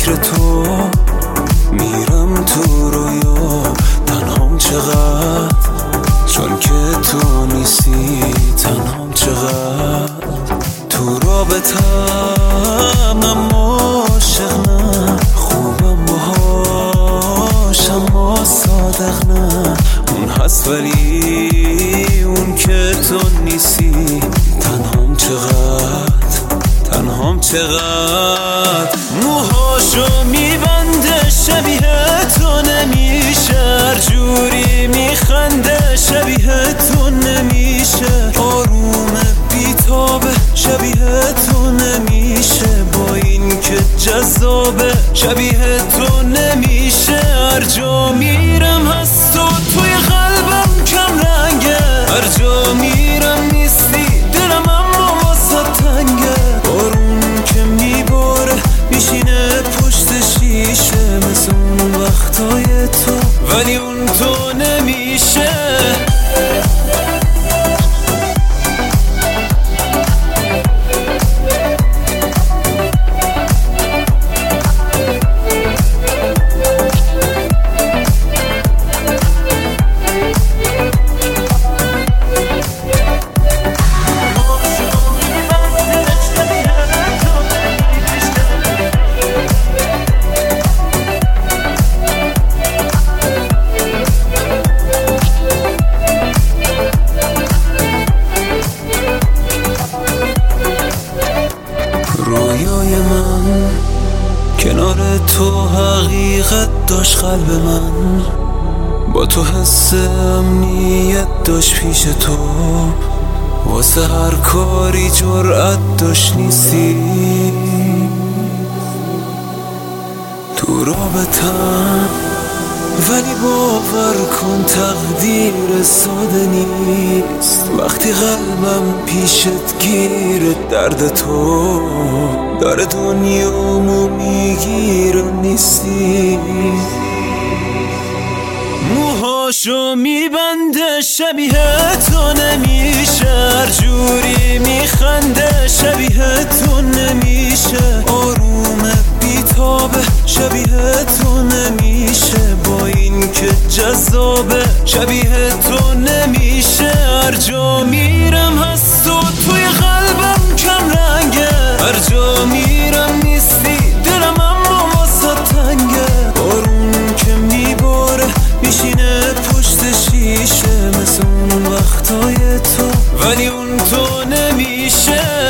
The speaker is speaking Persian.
فکر تو میرم تو رویا، تنهام چقدر چون که تو نیستی، تنهام چقدر تو رابطم، اما عاشق نه، خوبم باهاش اما صادق نه، اون هست ولی اون که تو نیستی، تنهام چقدر، تنهام چقدر موهاشو میبنده شبیه تو نمیشه، هر جوری میخنده شبیه تو نمیشه، آروم بیتابه شبیه تو نمیشه، با این که جذابه شبیه تو نمیشه، هر جا میرم هست تو توی قلبم کم رنگه، هر جا میرم نیستی دلم اما واسه تنگه، بارون که میباره میشینه پشت شیشه، مثل اون وقتای تو ولی اون تو نمیشه. رویای من کنار تو حقیقت داشت، قلب من با تو حس امنیت داشت، پیش تو واسه هر کاری جرأت داشت، نیستی تو رابطم، ولی باور کن تقدیر ساده نیست، وقتی قلبم پیشت گیره، درد تو داره دنیامو میگیره، نیستی موهاشو میبنده شبیه تو نمیشه، هر جوری میخنده شبیه تو نمیشه، آروم بیتابه شبیه تو نمیشه، با این که جذابه شبیه تو نمیشه، هر جا میرم هست تو توی قلبم کم رنگه، هر جا میرم نیستی دلم اما واسه تنگه، بارون که میباره میشینه پشت شیشه، مثل اون وقتای تو ولی اون تو نمیشه.